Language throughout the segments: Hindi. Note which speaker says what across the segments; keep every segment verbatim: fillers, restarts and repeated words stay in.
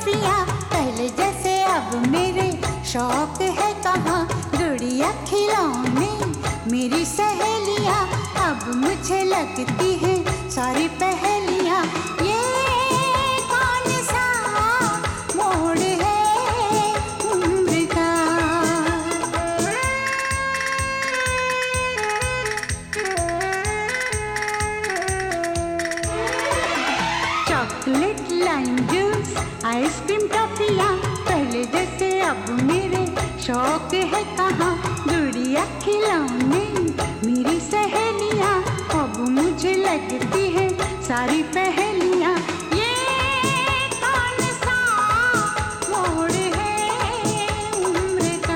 Speaker 1: टॉफियाँ, पहले जैसे अब मेरे शौक है कहाँ। गुड़िया खिलौने मेरी सहेलियाँ, अब मुझे लगती है सारी पहेलियाँ। ये कौन सा मोड़ है उम्र का। चॉकलेट, लाइम जूस, आइसक्रीम, टॉफियाँ, पहले जैसे अब मेरे शौक है कहाँ। गुड़िया खिलौने मेरी सहेलियाँ, अब मुझे लगती है सारी पहेलियाँ। ये कौन सा मोड़ है उम्र का।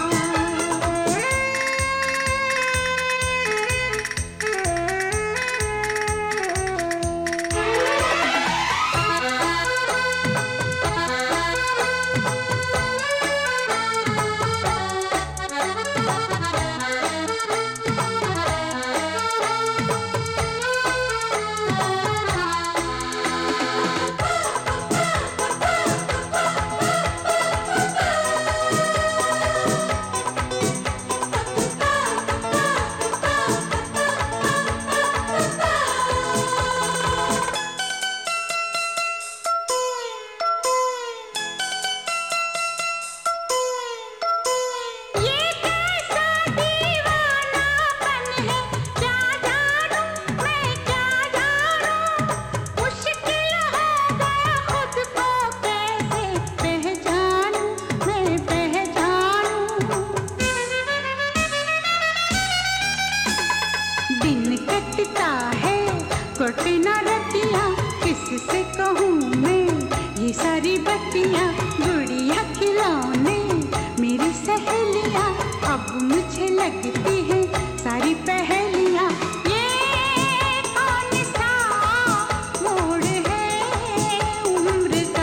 Speaker 1: कटे ना रतियाँ, किससे कहूँ मैं ये सारी बत्तियाँ। गुड़िया खिलौने मेरी सहेलियाँ, अब मुझे लगती है सारी पहेलियाँ। ये कौन सा मोड़ है उम्र का।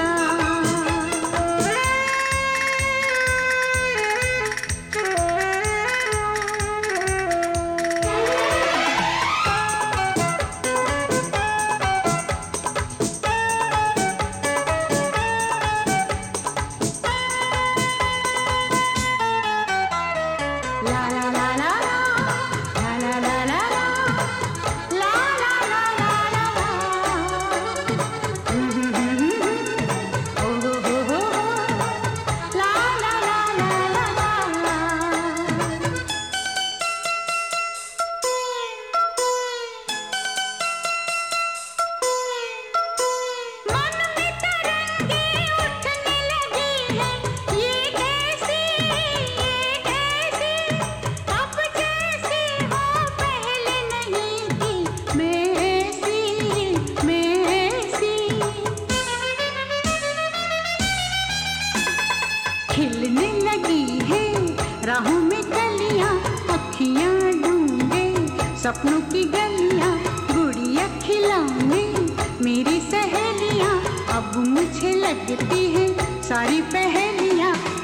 Speaker 1: खिलने लगी है राहों में कलियां, अखियां ढूंढे सपनों की गलियां। गुड़िया खिलौने मेरी सहेलियां, अब मुझे लगती है सारी पहेलियां।